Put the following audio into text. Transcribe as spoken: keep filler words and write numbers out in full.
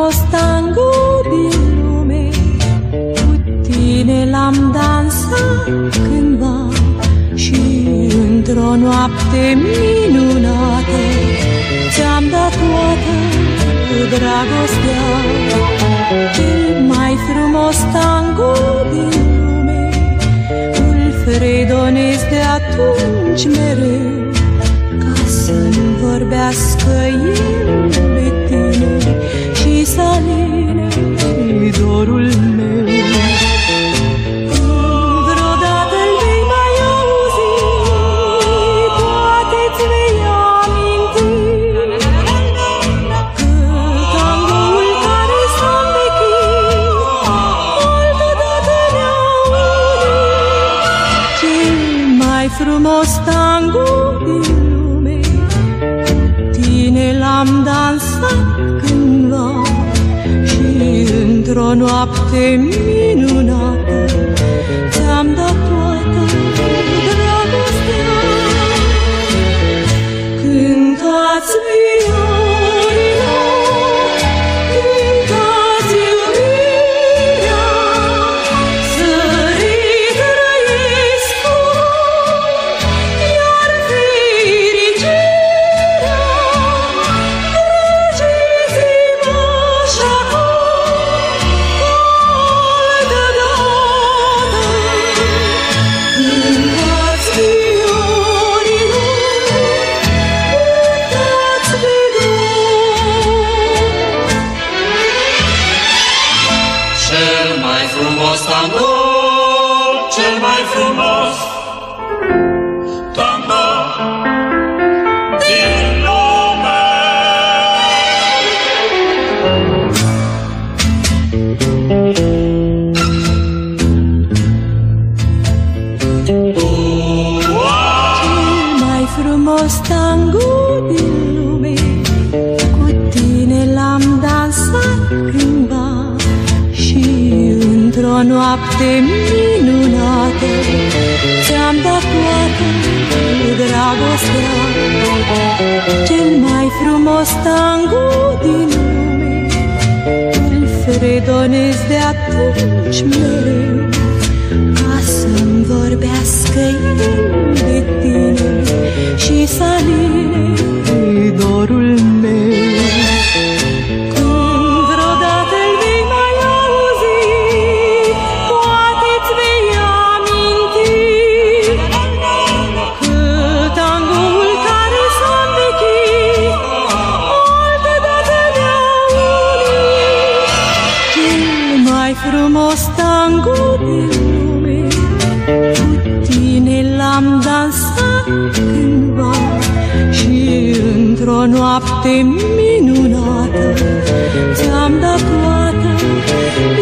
frumos tango din lume, cu tine l-am dansat cândva și într-o noapte minunată ți-am dat toată dragostea. Cel mai frumos tango din lume îl fredonez de atunci mereu, ca să-mi vorbească el de tine și să aline dorul meu. Vreodată îl vei mai auzi, poate-ți vei aminti că tangoul care s-a învechit altădată ne-a unit. Cel mai frumos tango din lume, cu tine l-am dansat cândva și într-o noapte minunată ți-am dat toată dragostea. Cântați viorilor, cântați iubirea, sărit Răiescu, iar fericirea. Trăgeți-mă așa tango, cel mai frumos tango din lume. Cel mai frumos tango din lume, cu tine l-am dansat cândva și într-o noapte minunată ți-am dat toată dragostea. Cel mai frumos tango din lume îl fredonez de atunci mereu, ca să-mi vorbească el de tine și să aline dorul meu. Frumos tango din lume, cu tine l-am dansat cândva și într-o noapte minunată ți-am dat toată